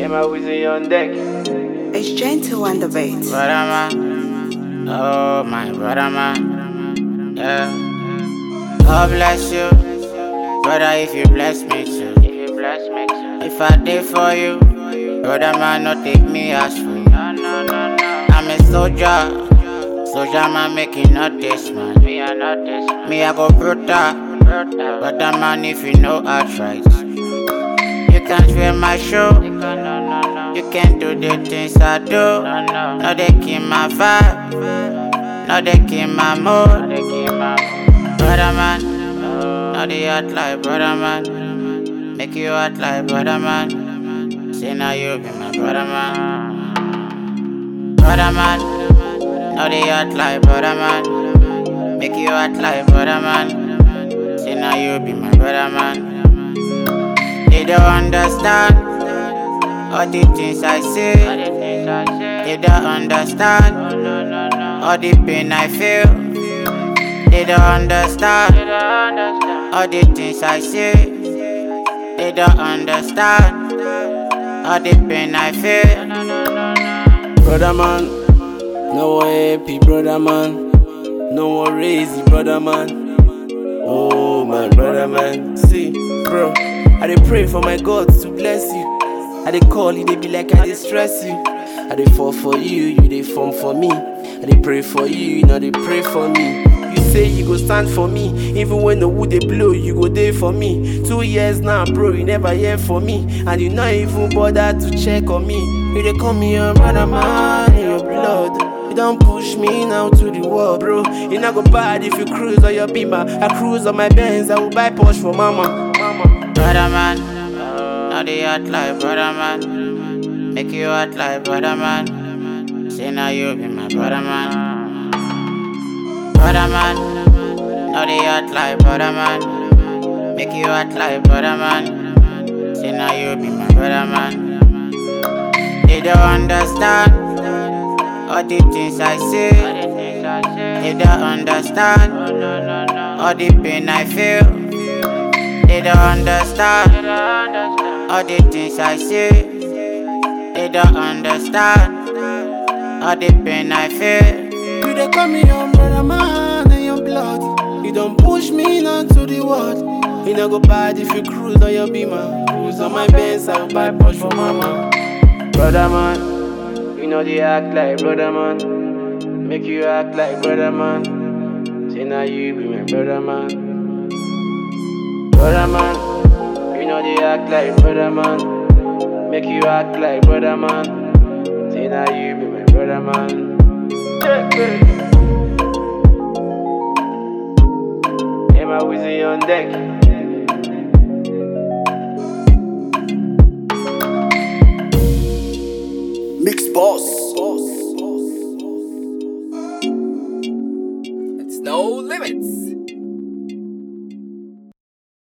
my Wizzy on deck. It's gentle on the beat. Brother man, oh my brother man, yeah. God bless you, brother. If you bless me too, if I did for you, brother man, no take me as fool. No. I'm a soldier man, making not this man. Me I go brutal, brother man. If you know I try. You can't feel my show. You can't do the things I do. No, they kill my vibe. No, they kill my mood. Brother man, no, they act like brother man. Make you act like brother man. Say now you be my brother man. Brother man, no, they act like brother man. Make you act like brother man. Say now you be my brother man. They don't understand all the things I say. They don't understand all the pain I feel. They don't understand all the things I say. They don't understand all the pain I feel. Brother man, no one happy, brother man. No one crazy, brother man. Oh my brother man. See, bro, I dey pray for my God to bless you. I dey call you, they be like I dey stress you. I dey fall for you, you dey fall for me. I dey pray for you, you know they pray for me. You say you go stand for me, even when the wood they blow, you go there for me. 2 years now, bro, you never hear for me, and you not even bother to check on me. You dey call me your brother man in your blood. You don't push me now to the wall, bro. You not go bad if you cruise on your Beamer. I cruise on my Benz, I will buy Porsche for mama. Brother man, now they act like brother man. Make you act like brother man. Say now you be my brother man. Brother man, now they act like brother man. Make you act like brother man. Say now you be my brother man. They don't understand all the things I say. They don't understand all the pain I feel. They don't understand all the things I say. They don't understand all the pain I feel. You dey call me your brother man and your blood. You don't push me now to the world. You no go bad if you cruise on your Beamer. Cruise on my Benz, I will buy Porsche for mama. Brother man, you know they act like brother man. Make you act like brother man. Say now you be my brother man. Brother man, you know they act like brother man. Make you act like brother man. Say now you be my brother man. Hey, my Wizzy on deck.